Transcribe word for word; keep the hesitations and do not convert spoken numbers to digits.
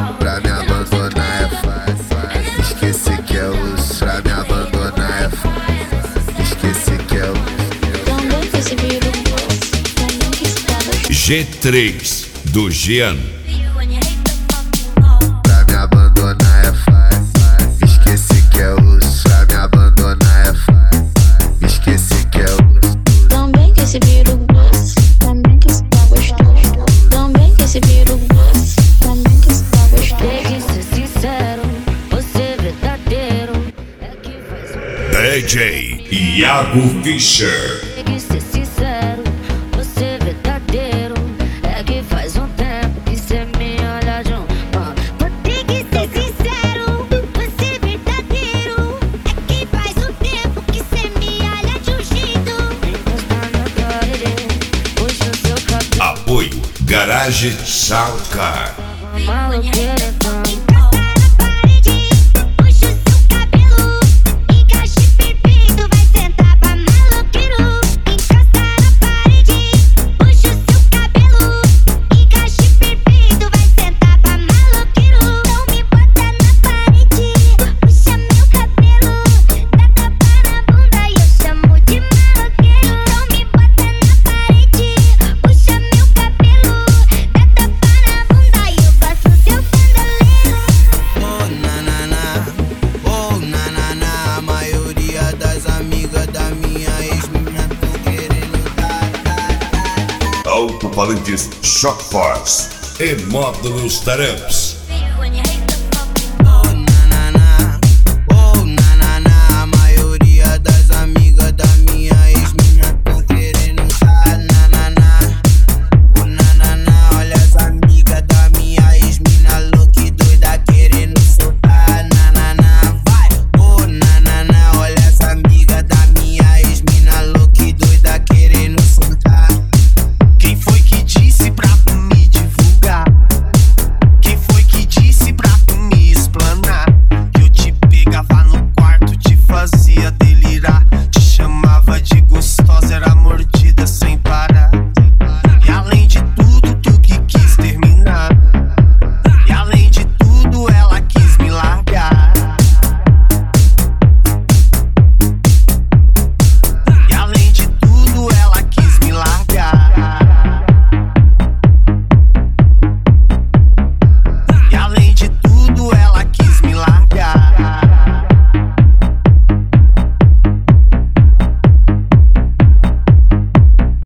Pra me abandonar é fácil. Esqueci que é osso. Pra me abandonar é fácil. Esqueci que é osso. Também percebi o gosto. Também que estava G três do Jean. Pra me abandonar é fácil. Esqueci que é osso. Pra me abandonar é fácil. Esqueci que é osso. também que se vira o gosto. Também que está gostoso. Também que se vira o gosto. Também que está gostoso. Tem que ser sincero, você verdadeiro é que faz um D J Iago Fischer. Tem que ser sincero, você verdadeiro é que faz um tempo que cê me olha de um modo. Tem que ser sincero, você verdadeiro é que faz um tempo que cê me olha de um jeito. Encosta na parede, puxa o seu cabelo. Apoio Garage Soundcar. Maloqueira então. Encosta na parede, puxa o seu cabelo. Encaixe perfeito, vai sentar pra maloqueiro. Encosta na parede, puxa o seu cabelo. Encaixe perfeito, vai sentar pra maloqueiro. Não me bota na parede, puxa meu cabelo. Dá tapa na bunda e eu chamo de maloqueiro. Não me bota na parede, puxa meu cabelo. Dá tapa na bunda e eu faço seu bandaleiro. Oh, nanana, oh, nanana. A maioria das amigas da minha ex-mina tão querendo dar, dar, dar. Alto-falantes Shock Force e módulos Taramps.